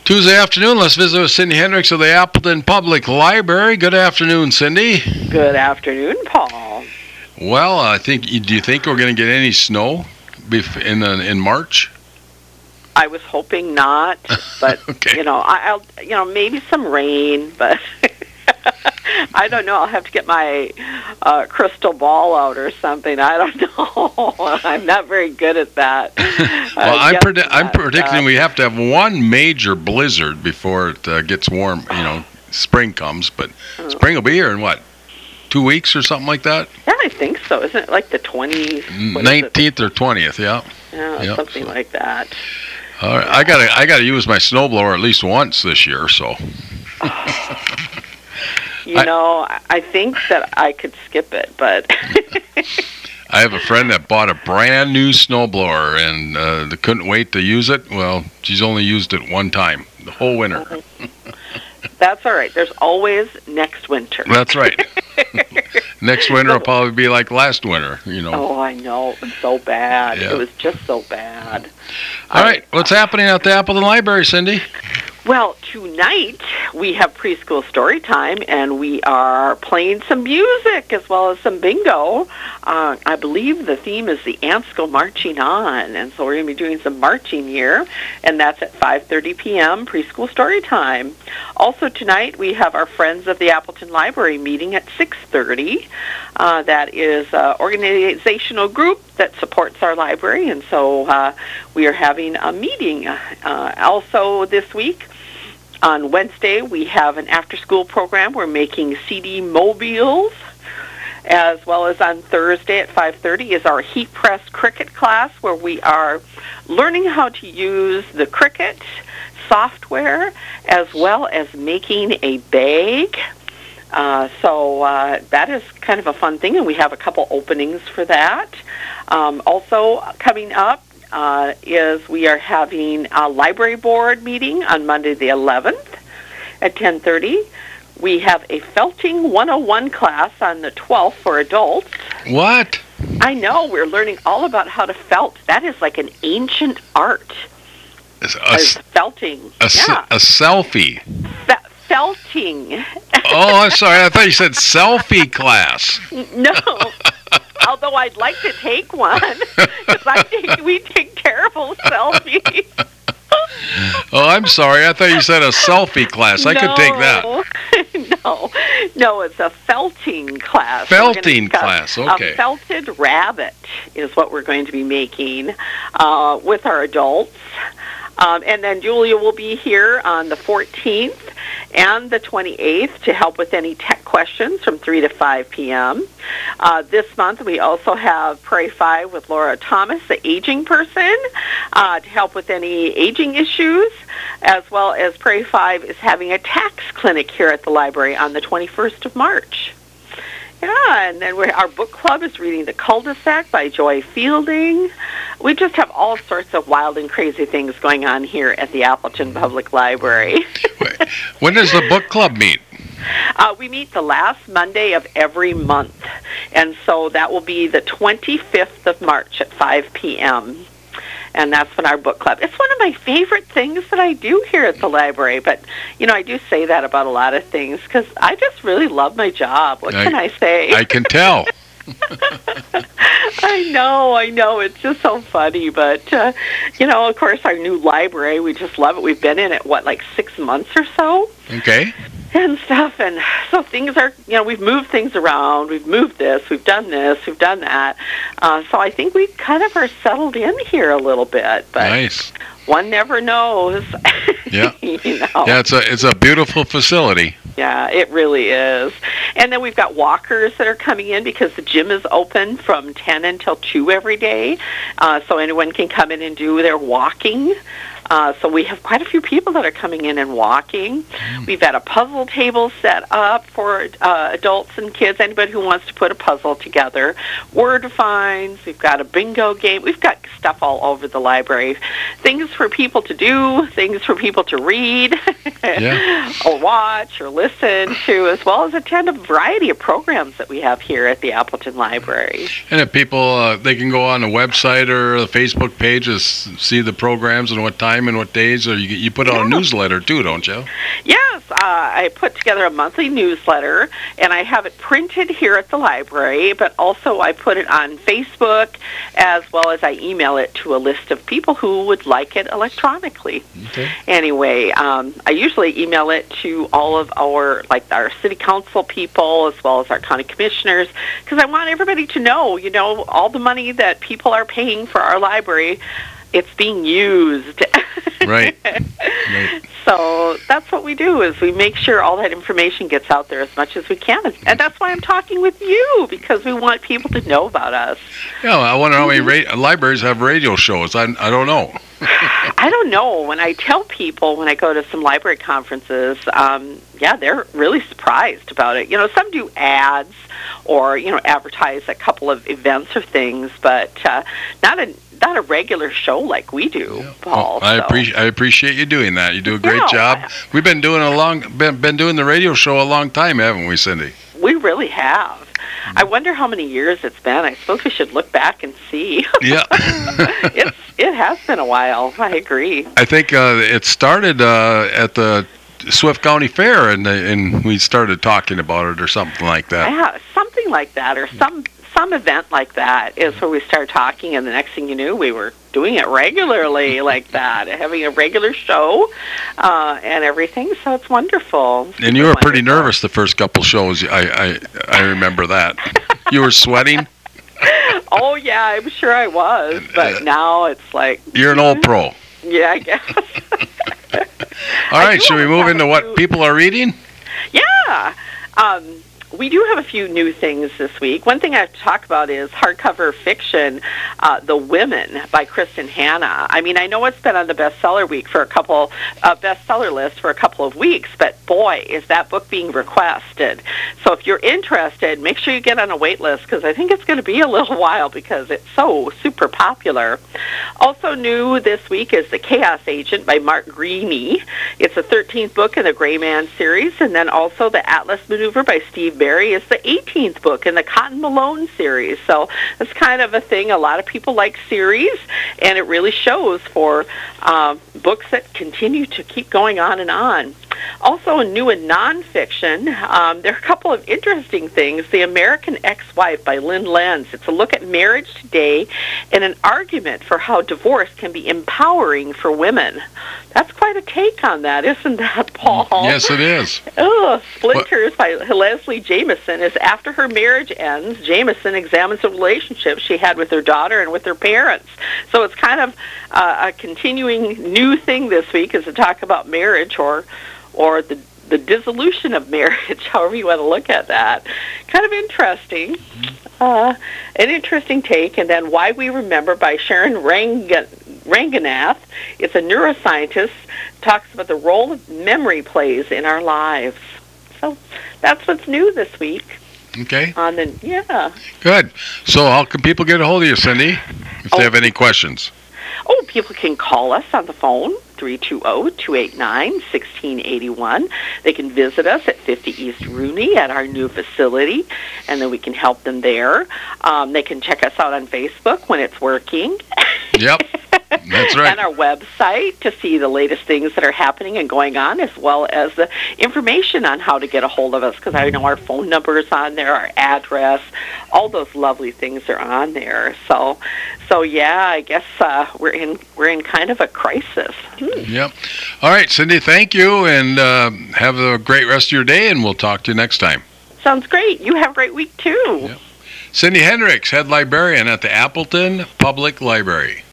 Tuesday afternoon, let's visit with Cindy Hendricks of the Appleton Public Library. Good afternoon, Cindy. Good afternoon, Paul. Well, do you think we're going to get any snow in March? I was hoping not, but okay. I'll maybe some rain, but I don't know. I'll have to get my crystal ball out or something. I don't know. I'm not very good at that. Well, I'm predicting we have to have one major blizzard before it gets warm. Spring comes, but spring will be here in what? 2 weeks or something like that? Yeah, I think so. Isn't it like the 20th? 19th or 20th, yeah. Yeah, something like that. All right, I gotta use my snowblower at least once this year, so. I think that I could skip it, but. I have a friend that bought a brand new snowblower and they couldn't wait to use it. Well, she's only used it one time the whole winter. That's all right. There's always next winter. That's right. Next winter will probably be like last winter, Oh, I know. It was so bad. Yeah. It was just so bad. All right. What's happening at the Appleton Library, Cindy? Well, tonight we have preschool story time, and we are playing some music as well as some bingo. I believe the theme is the Ants Go Marching On, and so we're going to be doing some marching here, and that's at 5:30 p.m., preschool story time. Also tonight we have our Friends of the Appleton Library meeting at 6:30. That is an organizational group that supports our library, and so we are having a meeting. Also this week, on Wednesday, we have an after-school program. We're making CD mobiles, as well as on Thursday at 5:30 is our Heat Press Cricut class, where we are learning how to use the Cricut software, as well as making a bag. So that is kind of a fun thing, and we have a couple openings for that. Also coming up is we are having a library board meeting on Monday the 11th at 10:30. We have a Felting 101 class on the 12th for adults. What? I know. We're learning all about how to felt. That is like an ancient art. Felting. A selfie. Felting. Oh, I'm sorry. I thought you said selfie class. No. Although I'd like to take one, because we take terrible selfies. Oh, I'm sorry. I thought you said a selfie class. I could take that. No, it's a felting class. Felting class, okay. A felted rabbit is what we're going to be making with our adults. And then Julia will be here on the 14th and the 28th to help with any tech questions from 3 to 5 p.m. This month we also have Prairie 5 with Laura Thomas, the aging person, to help with any aging issues, as well as Prairie 5 is having a tax clinic here at the library on the 21st of March. Yeah, and then our book club is reading The Cul-de-sac by Joy Fielding. We just have all sorts of wild and crazy things going on here at the Appleton Public Library. When does the book club meet? We meet the last Monday of every month, and so that will be the 25th of March at 5 p.m., and that's when our book club. It's one of my favorite things that I do here at the library, but, I do say that about a lot of things because I just really love my job. What can I say? I can tell. I know. It's just so funny, but, of course, our new library, we just love it. We've been in it, 6 months or so? Okay. And stuff, and so things are, we've moved things around, we've moved this, we've done that, so I think we kind of are settled in here a little bit, but nice. One never knows. Yeah. Yeah, it's a beautiful facility. Yeah, it really is. And then we've got walkers that are coming in because the gym is open from 10 until 2 every day, so anyone can come in and do their walking. So we have quite a few people that are coming in and walking. We've got a puzzle table set up for adults and kids, anybody who wants to put a puzzle together. Word finds, we've got a bingo game. We've got stuff all over the library. Things for people to do, things for people to read, or watch, or listen to, as well as attend a variety of programs that we have here at the Appleton Library. And if people, they can go on the website or the Facebook page to see the programs and what time time and what days? Or you put out a newsletter too, don't you? Yes, I put together a monthly newsletter, and I have it printed here at the library, but also I put it on Facebook, as well as I email it to a list of people who would like it electronically. Okay. Anyway, I usually email it to all of our city council people, as well as our county commissioners, because I want everybody to know, all the money that people are paying for our library, it's being used. Right. So that's what we do, is we make sure all that information gets out there as much as we can. And that's why I'm talking with you, because we want people to know about us. Yeah, I wonder how many libraries have radio shows. I don't know. I don't know. When I tell people, when I go to some library conferences, they're really surprised about it. Some do ads or, advertise a couple of events or things, but not a regular show like we do, Paul. Well, I appreciate you doing that. You do a great job. We've been doing been doing the radio show a long time, haven't we, Cindy? We really have. I wonder how many years it's been. I suppose we should look back and see. Yeah. It has been a while. I agree. I think it started at the Swift County Fair, and we started talking about it or something like that. Yeah, something like that, or some event like that is where we started talking, and the next thing you knew, we were doing it regularly like that, having a regular show and everything. So it's wonderful. And you were pretty nervous the first couple shows. I remember that. You were sweating. Oh yeah, I'm sure I was, but now it's like you're an old pro. Yeah, I guess. All right, should we move into what people are reading? Yeah. We do have a few new things this week. One thing I have to talk about is hardcover fiction, The Women by Kristen Hanna. I mean, I know it's been on the bestseller list for a couple of weeks, but boy, is that book being requested. So if you're interested, make sure you get on a wait list, because I think it's going to be a little while because it's so super popular. Also new this week is The Chaos Agent by Mark Greaney. It's the 13th book in the Gray Man series, and then also The Atlas Maneuver by Steve Barry is the 18th book in the Cotton Malone series. So it's kind of a thing. A lot of people like series, and it really shows for books that continue to keep going on and on. Also, new in nonfiction, there are a couple of interesting things. The American Ex-Wife by Lynn Lenz. It's a look at marriage today and an argument for how divorce can be empowering for women. That's quite a take on that, isn't that, Paul? Yes, it is. Splinters by Leslie Jamison is after her marriage ends, Jamison examines the relationship she had with her daughter and with her parents. So it's kind of a continuing new thing this week, is to talk about marriage or the dissolution of marriage, however you want to look at that. Kind of interesting. An interesting take. And then Why We Remember by Sharon Ranganath. It's a neuroscientist, talks about the role that memory plays in our lives. So that's what's new this week. Okay. Yeah. Good. So how can people get a hold of you, Cindy, if they have any questions? Oh, people can call us on the phone, 320-289-1681. They can visit us at 50 East Rooney at our new facility, and then we can help them there. They can check us out on Facebook when it's working. Yep, that's right. And our website to see the latest things that are happening and going on, as well as the information on how to get a hold of us, because I know our phone number is on there, our address, all those lovely things are on there. So yeah, I guess we're in kind of a crisis. Yep. All right, Cindy, thank you, and have a great rest of your day, and we'll talk to you next time. Sounds great. You have a great week, too. Yep. Cindy Hendricks, head librarian at the Appleton Public Library.